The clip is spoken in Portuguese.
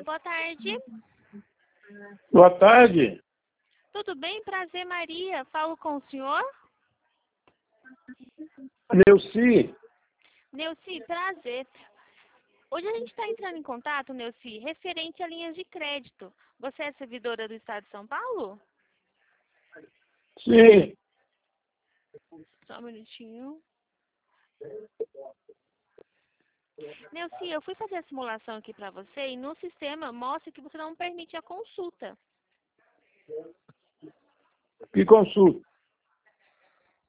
boa tarde. Boa tarde. Tudo bem? Prazer, Maria. Falo com o senhor? Neuci. Neuci, prazer. Hoje a gente está entrando em contato, Neuci, referente a linhas de crédito. Você é servidora do Estado de São Paulo? Sim. Só um minutinho. Neuci, eu fui fazer a simulação aqui para você e no sistema mostra que você não permite a consulta. Que consulta?